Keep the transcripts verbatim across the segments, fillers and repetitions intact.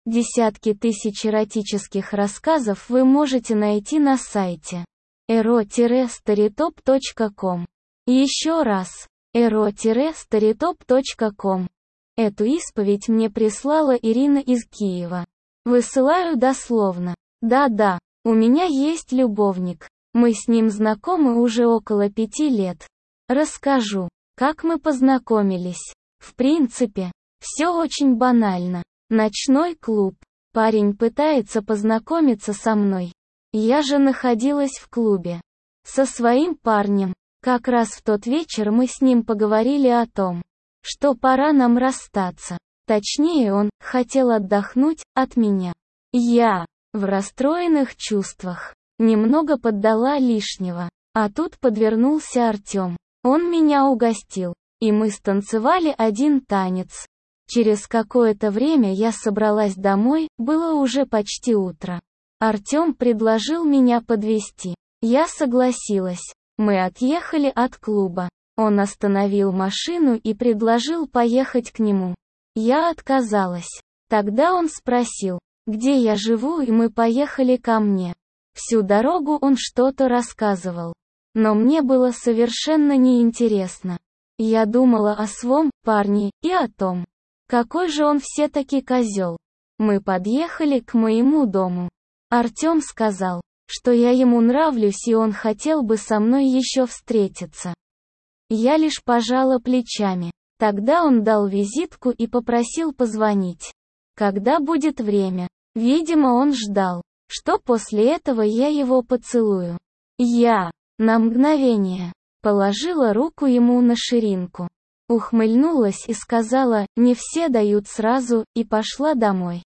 Десятки тысяч эротических рассказов вы можете найти на сайте эро старитоп точка ком. Еще раз, эро старитоп точка ком. Эту исповедь мне прислала Ирина из Киева. Высылаю дословно. Да-да, у меня есть любовник. Мы с ним знакомы уже около пяти лет. Расскажу, как мы познакомились. В принципе, все очень банально. Ночной клуб. Парень пытается познакомиться со мной. Я же находилась в клубе со своим парнем. Как раз в тот вечер мы с ним поговорили о том, что пора нам расстаться. Точнее, он хотел отдохнуть от меня. Я, в расстроенных чувствах, немного поддала лишнего. А тут подвернулся Артем. Он меня угостил, и мы станцевали один танец. Через какое-то время я собралась домой, было уже почти утро. Артем предложил меня подвезти. Я согласилась. Мы отъехали от клуба. Он остановил машину и предложил поехать к нему. Я отказалась. Тогда он спросил, где я живу, и мы поехали ко мне. Всю дорогу он что-то рассказывал. Но мне было совершенно неинтересно. Я думала о своем парне и о том, какой же он все-таки козел. Мы подъехали к моему дому. Артем сказал, что я ему нравлюсь и он хотел бы со мной еще встретиться. Я лишь пожала плечами. Тогда он дал визитку и попросил позвонить, когда будет время. Видимо, он ждал, что после этого я его поцелую. Я, на мгновение, положила руку ему на ширинку. Ухмыльнулась и сказала, не все дают сразу, и пошла домой.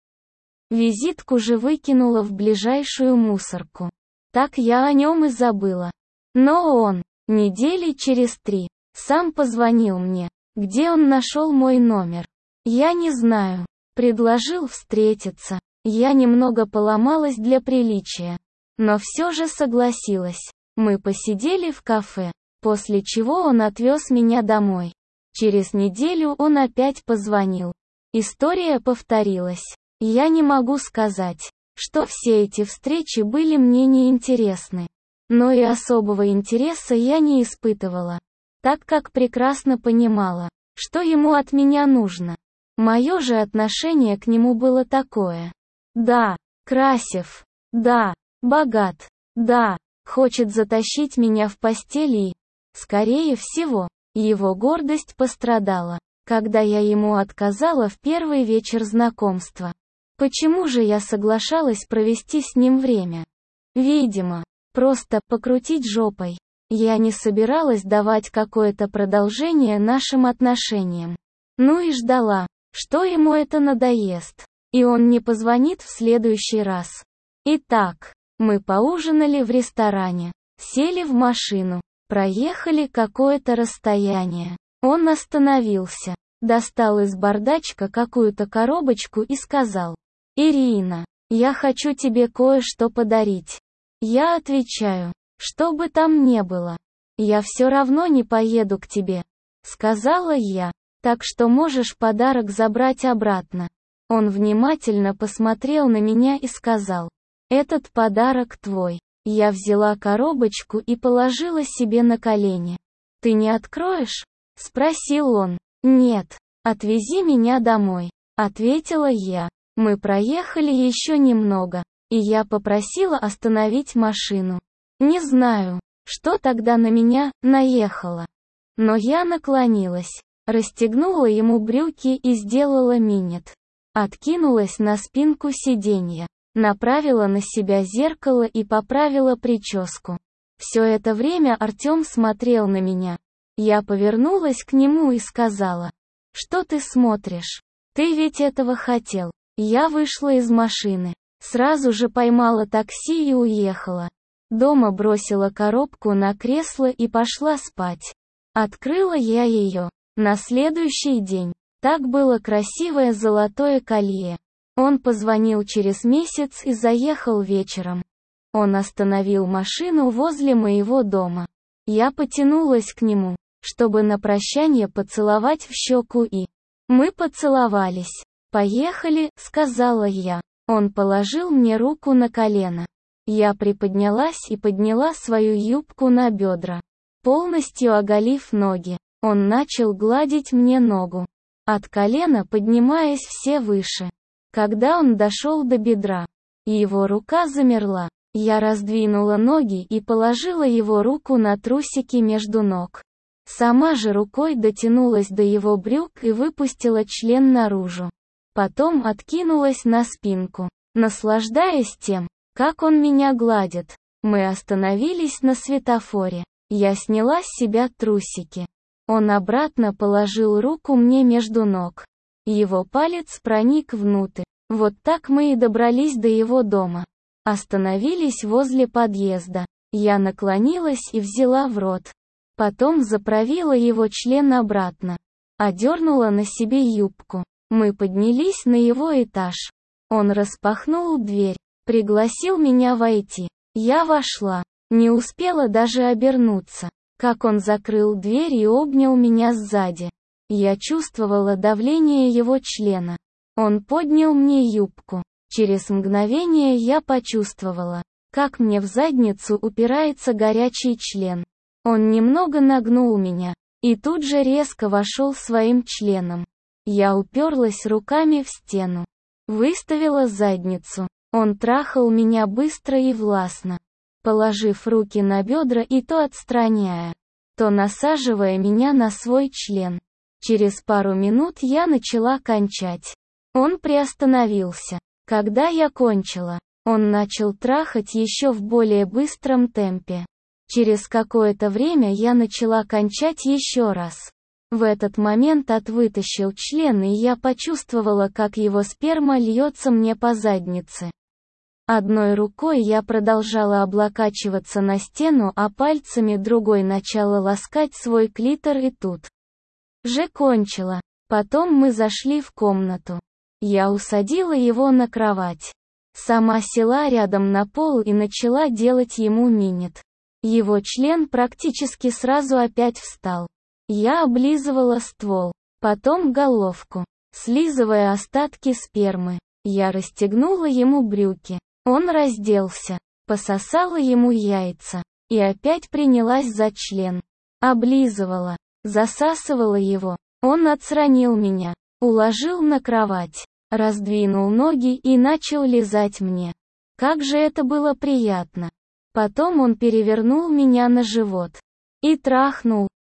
Визитку же выкинула в ближайшую мусорку. Так я о нем и забыла. Но он, недели через три, сам позвонил мне. Где он нашел мой номер? Я не знаю. Предложил встретиться. Я немного поломалась для приличия. Но все же согласилась. Мы посидели в кафе, после чего он отвез меня домой. Через неделю он опять позвонил. История повторилась. Я не могу сказать, что все эти встречи были мне неинтересны. Но и особого интереса я не испытывала, так как прекрасно понимала, что ему от меня нужно. Мое же отношение к нему было такое. Да, красив. Да, богат. Да, хочет затащить меня в постель и, скорее всего, его гордость пострадала, когда я ему отказала в первый вечер знакомства. Почему же я соглашалась провести с ним время? Видимо, просто покрутить жопой. Я не собиралась давать какое-то продолжение нашим отношениям. Ну и ждала, что ему это надоест, и он не позвонит в следующий раз. Итак, мы поужинали в ресторане, сели в машину. Проехали какое-то расстояние. Он остановился, достал из бардачка какую-то коробочку и сказал: «Ирина, я хочу тебе кое-что подарить». Я отвечаю: «Что бы там ни было, я все равно не поеду к тебе», — сказала я, «так что можешь подарок забрать обратно». Он внимательно посмотрел на меня и сказал: «Этот подарок твой». Я взяла коробочку и положила себе на колени. «Ты не откроешь?» — спросил он. «Нет, отвези меня домой», — ответила я. Мы проехали еще немного, и я попросила остановить машину. Не знаю, что тогда на меня наехало. Но я наклонилась, расстегнула ему брюки и сделала минет. Откинулась на спинку сиденья. Направила на себя зеркало и поправила прическу. Все это время Артем смотрел на меня. Я повернулась к нему и сказала: «Что ты смотришь? Ты ведь этого хотел». Я вышла из машины. Сразу же поймала такси и уехала. Дома бросила коробку на кресло и пошла спать. Открыла я ее. На следующий день. Так было красивое золотое колье. Он позвонил через месяц и заехал вечером. Он остановил машину возле моего дома. Я потянулась к нему, чтобы на прощание поцеловать в щеку, и мы поцеловались. «Поехали», — сказала я. Он положил мне руку на колено. Я приподнялась и подняла свою юбку на бедра, полностью оголив ноги. Он начал гладить мне ногу, от колена поднимаясь все выше. Когда он дошел до бедра, его рука замерла. Я раздвинула ноги и положила его руку на трусики между ног. Сама же рукой дотянулась до его брюк и выпустила член наружу. Потом откинулась на спинку, наслаждаясь тем, как он меня гладит. Мы остановились на светофоре. Я сняла с себя трусики. Он обратно положил руку мне между ног. Его палец проник внутрь. Вот так мы и добрались до его дома. Остановились возле подъезда. Я наклонилась и взяла в рот. Потом заправила его член обратно. Одернула на себе юбку. Мы поднялись на его этаж. Он распахнул дверь. Пригласил меня войти. Я вошла. Не успела даже обернуться, как он закрыл дверь и обнял меня сзади. Я чувствовала давление его члена. Он поднял мне юбку. Через мгновение я почувствовала, как мне в задницу упирается горячий член. Он немного нагнул меня, и тут же резко вошел своим членом. Я уперлась руками в стену. Выставила задницу. Он трахал меня быстро и властно, положив руки на бедра и то отстраняя, то насаживая меня на свой член. Через пару минут я начала кончать. Он приостановился. Когда я кончила, он начал трахать еще в более быстром темпе. Через какое-то время я начала кончать еще раз. В этот момент От вытащил член, и я почувствовала, как его сперма льется мне по заднице. Одной рукой я продолжала облокачиваться на стену, а пальцами другой начала ласкать свой клитор, и тут же кончила. Потом мы зашли в комнату. Я усадила его на кровать. Сама села рядом на пол и начала делать ему минет. Его член практически сразу опять встал. Я облизывала ствол, потом головку, слизывая остатки спермы. Я расстегнула ему брюки. Он разделся, пососала ему яйца, и опять принялась за член. Облизывала, засасывала его. Он отстранил меня, уложил на кровать, раздвинул ноги и начал лизать мне. Как же это было приятно. Потом он перевернул меня на живот и трахнул.